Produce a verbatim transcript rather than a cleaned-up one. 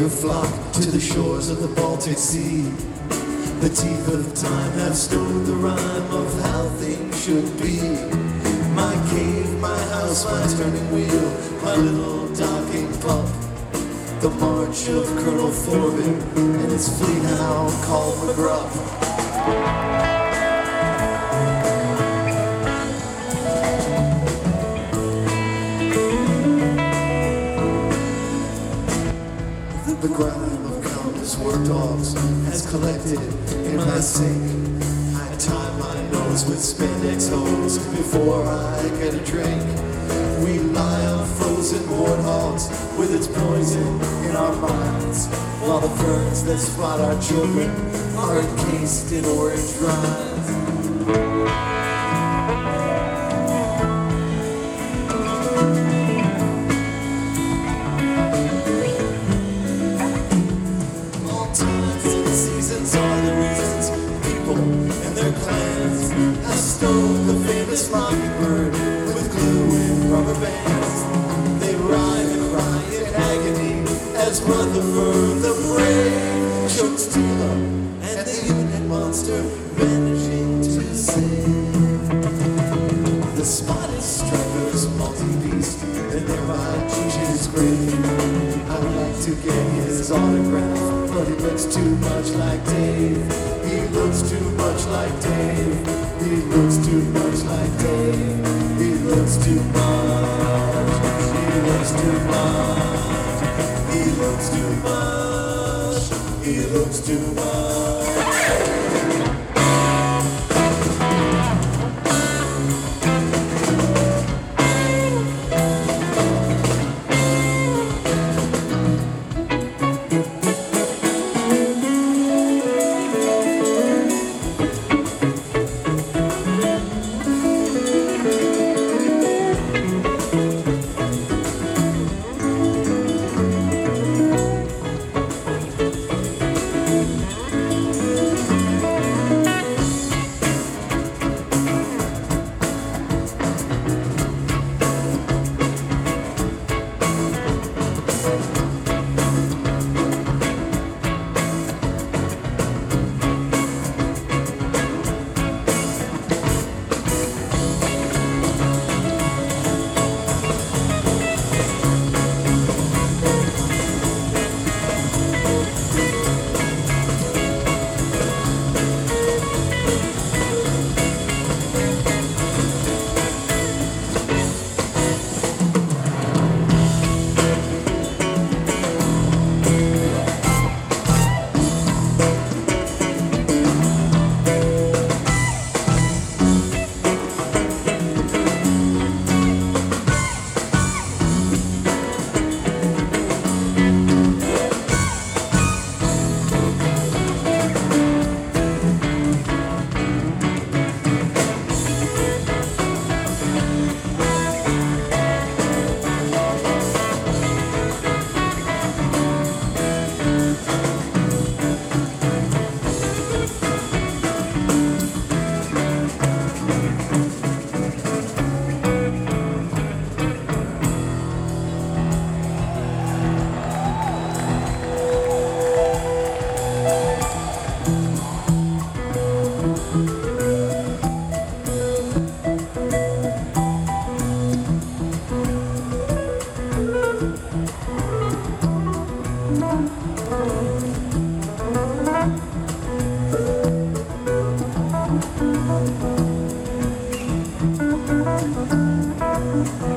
eager flock to the shores of the Baltic Sea. The teeth of time have stolen the rhyme of how things should be. My cave, my house, my turning wheel, my little docking pup. The march of Colonel Forbin and his fleet hound called McGruff. The grime of countless work dogs has collected in my sink. I tie my nose with spandex hose before I get a drink. We lie on frozen warthogs with its poison in our minds, while the ferns that spot our children are encased in orange rinds. All times and seasons are the reasons people and their clans have stoned the famous mockingbird with glue and rubber bands. They ride and cry in agony as Rutherford the Brave chokes Tila and the unit monster vanishing to save. The spotted stripers multi-beast and thereby Juju's grave. I would like to get his autograph, but he looks too much like Dave. He looks too much like Dave. He looks too much like Dave. He looks too much. He looks too much. He looks too much. He looks too much. Thank you.